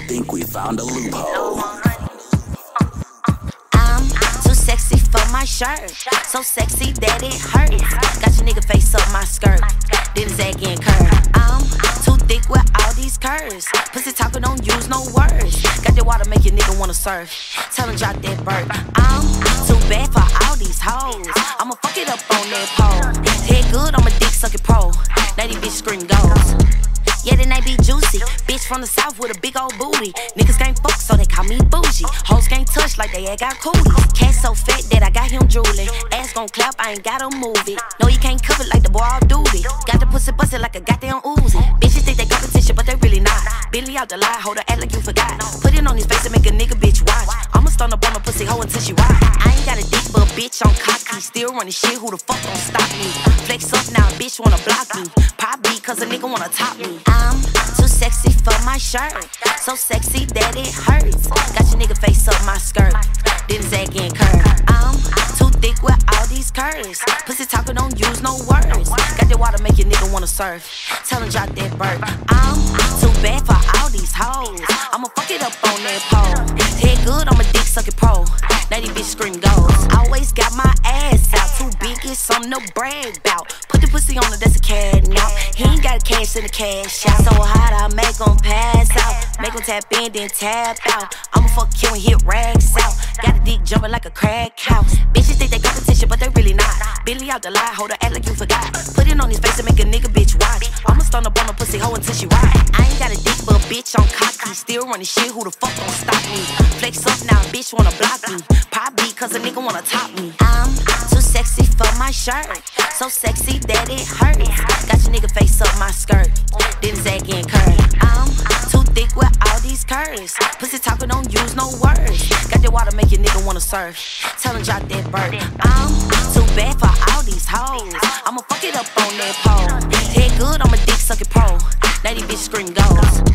think we found a loophole. I'm too sexy for my shirt, so sexy that it hurts. Got your nigga face up my skirt, then zag and curve. I'm too thick with all these curves. Pussy talking, don't use no words. Got that water, make your nigga wanna surf. Tell him drop that bird. I'm too bad for all these hoes. I'ma fuck it up on that pole. Head good, I'm a dick sucking pro. Now these bitch scream goes. Yeah, then they be juicy. Bitch from the south with a big old booty. Niggas can't fuck, so they call me bougie. Hoes can't touch like they ain't got cooties. Cat so fat that I got him drooling. Ass gon' clap, I ain't gotta move it. No, you can't cover it like the boy all duty. Got the pussy busted like a goddamn Uzi. Bitches think they competition, but they really not. Billy out the lie, hold her act like you forgot. Put it on his face and make a nigga bitch watch. I'ma stun up on a pussy hoe until she ride. I ain't got a dick, but bitch on cocky. Still running shit, who the fuck gon' stop me? Flex up now, bitch wanna block me. Probably cause a nigga wanna top me. I'm too sexy for my shirt, so sexy that it hurts. Got your nigga face up my skirt, then zag and curve. I'm too thick with all these curves. Pussy talking, don't use no words. Got that water, make your nigga wanna surf. Tell him drop that bird. I'm too bad for all these hoes. I'ma fuck it up on that pole. Head good, I'm a dick sucking pro. Now these bitch scream goes. Always got my ass out, too big, it's something to brag about. Put the pussy on her, that's a cat now. He ain't got cash in the cash out. So hot, I make him pass out. Make him tap in, then tap out. I'ma fuck you and hit rags out. Got a dick jumping like a crack house. Bitches think they competition, but they really not. Billy out the lie, hold her act like you forgot. Put it on his face and make a nigga bitch watch. I'ma stun up on a pussy hoe until she ride. I ain't got a dick, but bitch on cocky. Still running shit, who the fuck gon' stop me? Flex up now, bitch wanna block me. Probably cause a nigga wanna top me. I'm too sexy for my shirt, so sexy that it hurts. Got your nigga face up my skirt, then zag and curve. I'm too thick with all these curves. Pussy talking, don't use no words. Got that water, make your nigga wanna surf. Tell him drop that bird. I'm too bad for all these hoes. I'ma fuck it up on that pole. Head good, I'm a dick sucking pro. Now these bitch scream goes.